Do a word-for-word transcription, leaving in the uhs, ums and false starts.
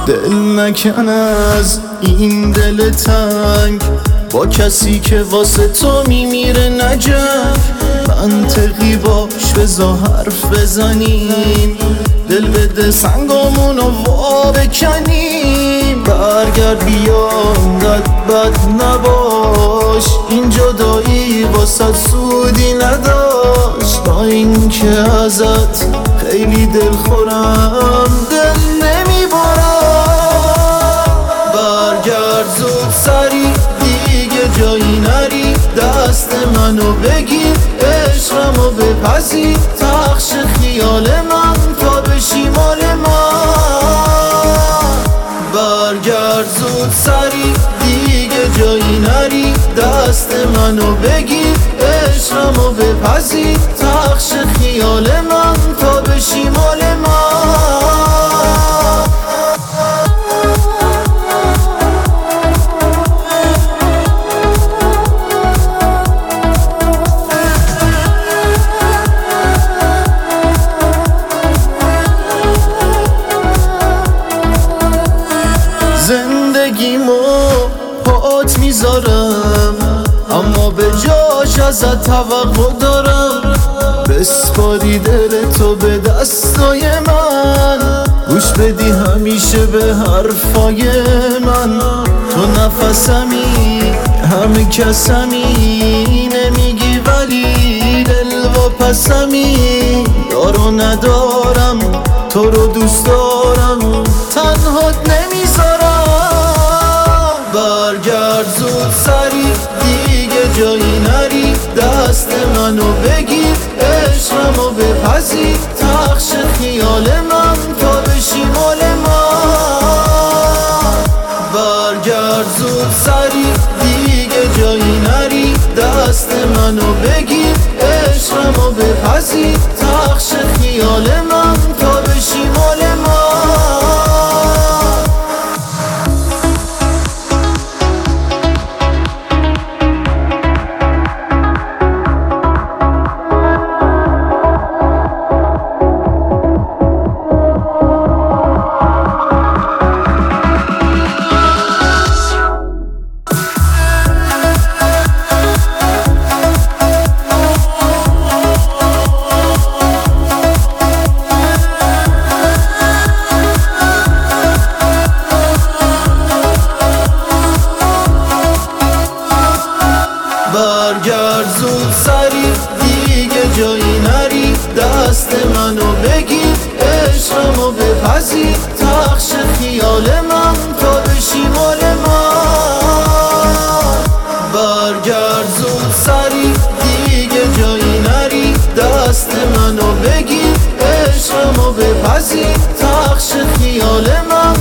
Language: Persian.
دل نکن از این دل تنگ با کسی که واسه تو میمیره نجنگ. منطقی باش بزا حرف بزنیم، دل بده سنگامونو وا بکنیم. برگرد بیا انقدر بد نباش، این جدایی واسه سودی نداشت. با این که ازت خیلی دل خورم دل نمیبارم. برگرد زود سری دیگه جایی نری، دست منو بگیر عشقمو بپذیر. تخش خیال من تا بشی مال من. برگرد زود سری دیگه جایی نری، دست منو بگیر عشقمو بپذیر. تخش خیال من تا بشی مال من. زندگیمو پات میذارم، اما به جاش ازت توقع دارم. بسپاری دل تو به دستای من، گوش بدی همیشه به حرفای من. تو نفسمی همه کسمی، نمیگی ولی دل و پسمی. دارو ندارم تو رو دوست دارم، تنهات نمیذارم. برگرد زود سری دیگه جایی نری، دست منو بگیر عشقمو بپذیر. تخش خیال من تا بشی مال من. برگرد زود سری دیگه جایی نری، دست منو بگیر عشقمو بپذیر. تخش خیال من تا بشی مال من. برگرد زود سری دیگه جایی نری، دست منو بگیر عشقمو بپذیر. تخش خیال من تا بشی مال من. برگرد زود سری دیگه جایی نری، دست منو بگیر عشقمو بپذیر. تخش خیال من